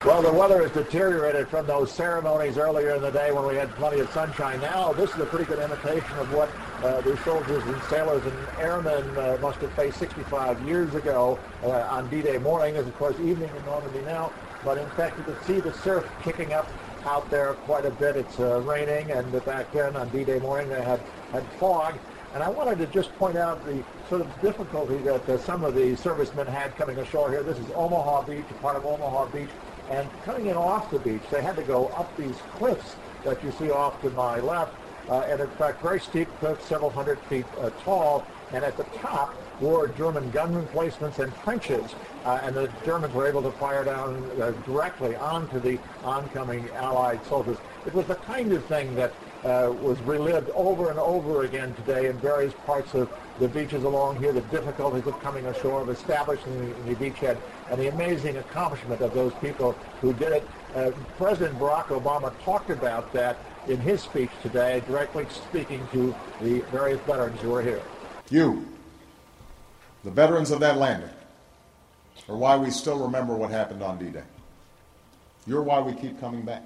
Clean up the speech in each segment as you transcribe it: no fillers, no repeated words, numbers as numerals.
Well, the weather has deteriorated from those ceremonies earlier in the day when we had plenty of sunshine. Now, this is a pretty good imitation of what the soldiers and sailors and airmen must have faced 65 years ago on D-Day morning. It's, of course, evening in Normandy now. But, in fact, you can see the surf kicking up out there quite a bit. It's raining, and back then on D-Day morning they had fog. And I wanted to just point out the sort of difficulty that some of the servicemen had coming ashore here. This is Omaha Beach, a part of Omaha Beach. And coming in off the beach, they had to go up these cliffs that you see off to my left. And in fact, very steep cliffs, several hundred feet tall. And at the top were German gun emplacements and trenches. And the Germans were able to fire down directly onto the oncoming Allied soldiers. It was the kind of thing that was relived over and over again today in various parts of the beaches along here, the difficulties of coming ashore, of establishing the beachhead, and the amazing accomplishment of those people who did it. President Barack Obama talked about that in his speech today, directly speaking to the various veterans who are here. You, the veterans of that landing, are why we still remember what happened on D-Day. You're why we keep coming back.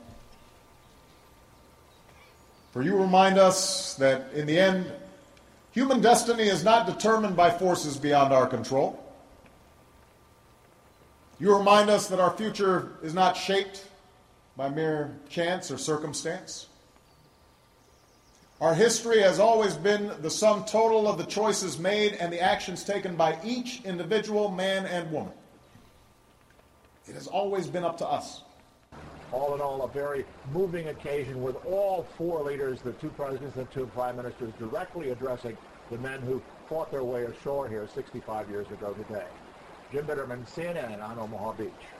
For you remind us that, in the end, human destiny is not determined by forces beyond our control. You remind us that our future is not shaped by mere chance or circumstance. Our history has always been the sum total of the choices made and the actions taken by each individual man and woman. It has always been up to us. All in all, a very moving occasion with all four leaders, the two presidents and two prime ministers, directly addressing the men who fought their way ashore here 65 years ago today. Jim Bitterman, CNN on Omaha Beach.